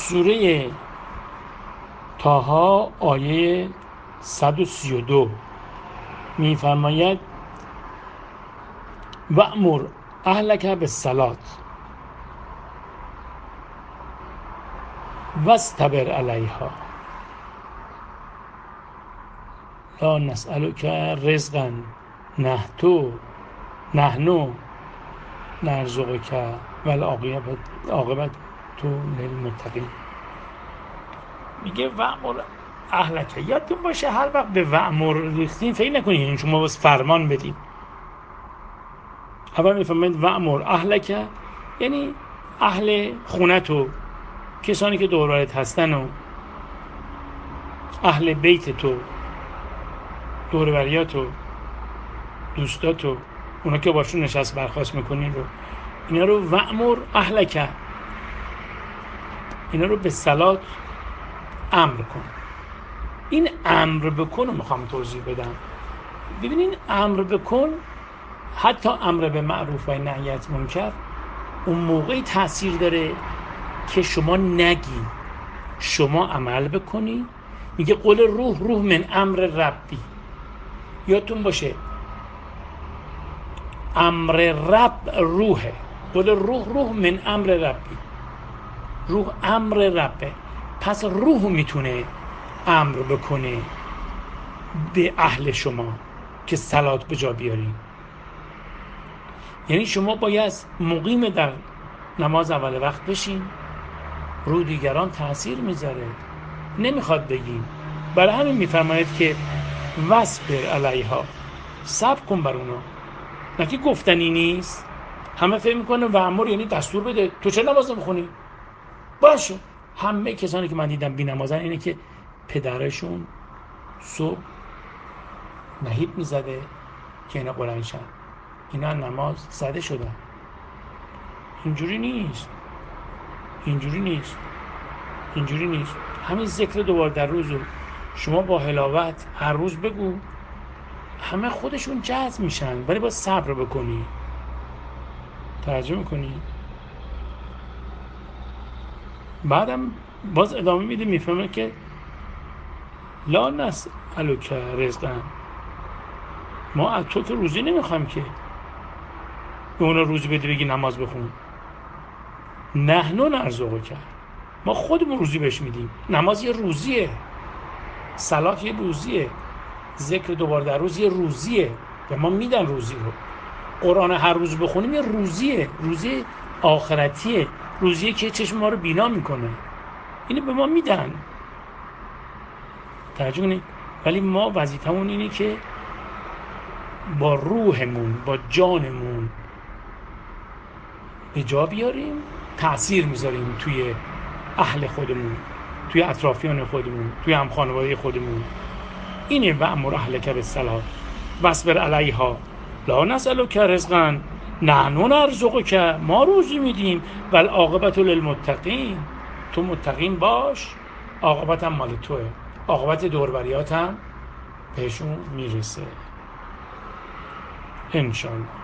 سوره طه آیه 132 می‌فرماید وأمر اهلک بالصلاة واصطبر علیها لا نسألک رزقا نحن نرزقک والعاقبة للمتقین. میگه وأمر اهلک. یادتون باشه هر وقت به وأمر ریختین فکر نکنید این شما بس فرمان بدین. اول میفهمید وأمر اهلک یعنی اهل خونتو، کسانی که دور و برت هستن و اهل بیت تو، دور و بریاتو، دوستاتو، اونا که باشون نشست برخاست میکنین رو، اینا رو وأمر اهلک، اینا رو به صلات امر کن. این امر بکن رو میخوام توضیح بدم. ببینین امر بکن، حتی امر به معروف و نهی از منکر، اون موقعی تأثیر داره که شما نگی، شما عمل بکنی. میگه قول روح من امر ربی. یادتون باشه امر رب روحه. قول روح من امر ربی. روح امر ربه. پس روح میتونه امر بکنه به اهل شما که صلات به جا بیارین. یعنی شما باید مقیم در نماز اول وقت بشین. رو دیگران تأثیر میذاره، نمیخواد بگین. برای همین میفرماید که واصبر علیها، صبر کن بر اونا. نه که گفتنی نیست. همه فکر میکنه وأمر یعنی دستور بده تو چه نماز نمیخونی. باشه. همه کسانی که من دیدم بی نمازن اینه که پدرشون صبح نهیب میزده که اینا بلند شن، اینا نماز زده شدن. اینجوری نیست. همین ذکر دوبار در روزو شما با حلاوت هر روز بگو، همه خودشون جذب میشن، ولی باید صبر بکنی. توجه میکنی؟ بعدم باز ادامه میده، میفهمه که لا نسألک رزقا، ما از تو که روزی نمیخوایم که به اونا روزی بدی بگی نماز بخون. نحن نرزقک، ما خودمون روزی بهش میدیم. نماز یه روزیه، صلات یه روزیه، ذکر دوبار در روز یه روزیه، به ما میدن روزی رو. قرآن هر روز بخونیم یه روزیه، روزی آخرتیه، روزیه که چشم ما رو بینا میکنه. اینو به ما میدن. توجه کنید. ولی ما وظیفمون اینه که با روحمون، با جانمون به جا بیاریم، تأثیر میذاریم توی اهل خودمون، توی اطرافیان خودمون، توی هم خانواده خودمون. اینه وأمر اهلک بالصلاة واصبر علیها لا نسألک رزقا نحن نرزقک، ما روزی میدیم والعاقبة للمتقین، تو متقین باش، عاقبت هم مال توه، عاقبت دوربریات هم بهشون میرسه انشاءالله.